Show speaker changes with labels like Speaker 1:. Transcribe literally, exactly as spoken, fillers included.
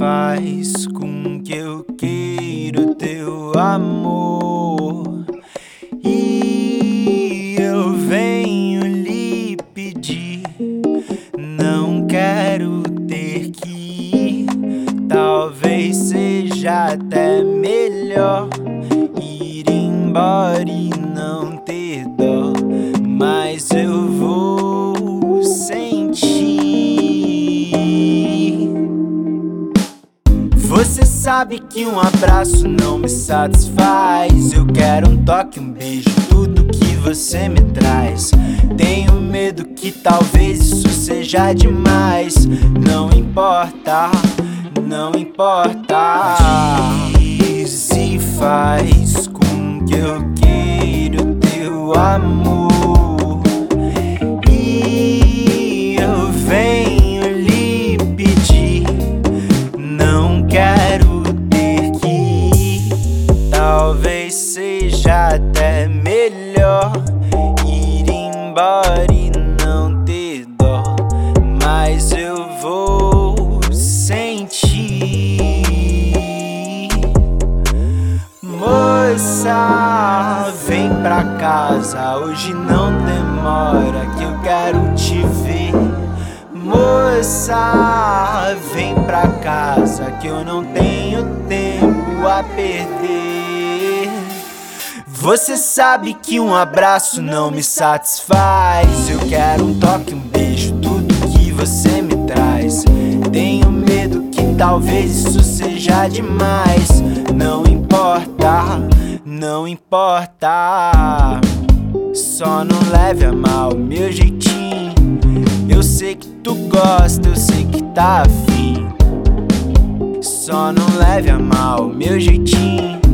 Speaker 1: faz com que eu queira o teu amor, e eu venho lhe pedir. Não quero ter que ir, talvez seja até melhor ir embora e não ter dó, mas eu vou sentir. Você sabe que um abraço não me satisfaz. Eu quero um toque, um beijo, tudo que você me traz. Tenho medo que talvez isso seja demais. Não importa, não importa. Diz e faz com que eu queira o teu amor, e eu venho lhe pedir. Não quero ter que ir, talvez seja até melhor ir embora e não ter dó, mas eu vou sentir. Moça, vem pra casa, hoje não demora que eu quero te ver. Moça, vem pra casa que eu não tenho tempo a perder. Você sabe que um abraço não me satisfaz. Eu quero um toque, um beijo, tudo que você me traz. Tenho medo que talvez isso seja demais. Não importa, não importa. Só não leve a mal meu jeitinho. Eu sei que tu gosta, eu sei que tá afim. Só não leve a mal meu jeitinho.